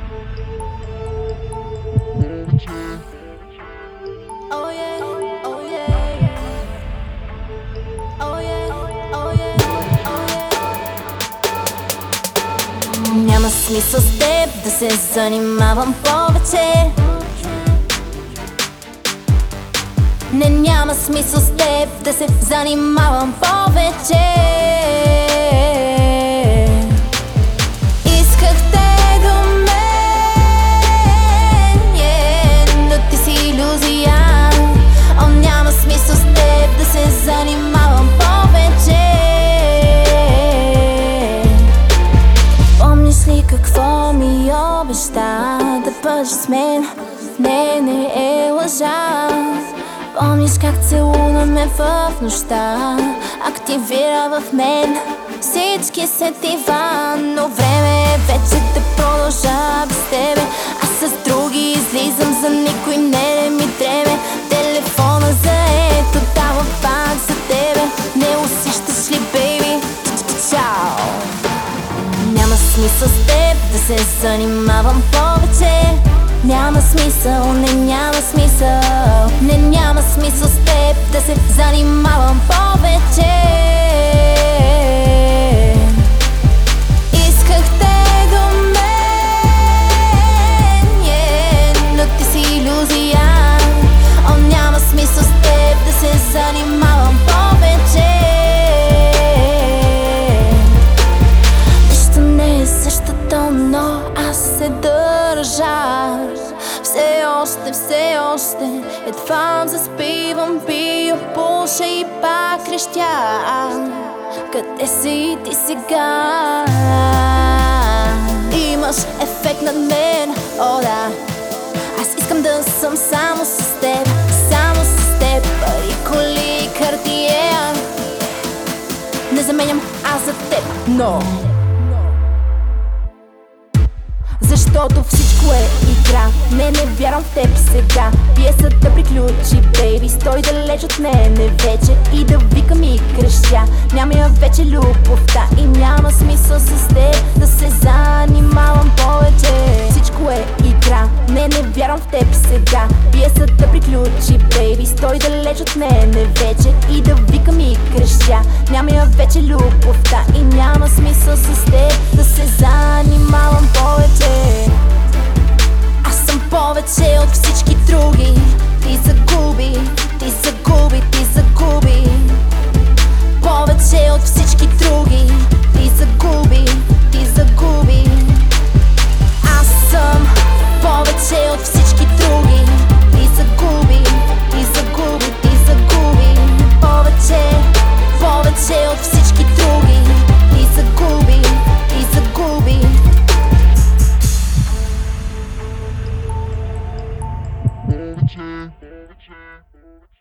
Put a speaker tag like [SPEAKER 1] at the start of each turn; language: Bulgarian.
[SPEAKER 1] Oh yeah, oh yeah, oh yeah, oh yeah, oh yeah. Няма смисъл с теб да се занимавам повече. Не, няма смисъл с теб да се занимавам повече. Искахте до мен, но ти си илюзия. О, няма смисъл с теб да се занимавам повече. Помниш ли какво ми обеща? Да бъдеш с мен, не е лъжа. Помниш как целуна ме в нощта, активира в мен всички сетива. Но време е вече да продължа без тебе. Аз с други излизам, за никой не ми дреме. Телефона заето, дава пак за тебе. Не усещаш ли, бейби? Чао! Няма смисъл с теб да се занимавам повече. Няма смисъл, не, няма смисъл. Не, няма смисъл с теб да се занимавам повече. Искахте до мен, но ти си илюзия. О, няма смисъл с теб да се занимавам повече. Нищо не е същото, но аз се държа. Все още едва заспивам, пия, пуша и пак крещя. Къде си ти сега? Имаш ефект над мен, о да. Аз искам да съм само с теб, само с теб. Пари, коли, Cartier. Не заменям аз за теб, но защото всичко е игра. Не вярвам в теб сега. Пиесата приключи, бейби. Стой далеч от мене вече и да викам и крещя. Няма я вече любовта и няма смисъл с теб да се занимавам повече. Всичко е игра. Не вярвам в теб сега. Пиесата приключи, бейби. Стой далеч от мене вече и да викам и крещя. Няма я вече любовта и няма смисъл с теб да се занимавам повече. Аз съм повече от всички други. Ти загуби, ти загуби, ти загуби. Повече от всички други. Ти загуби, ти загуби. Аз съм повече от всички други. Ти загуби, ти загуби, ти загуби. Повече от всички други. Ти загуби, ти загуби.
[SPEAKER 2] Over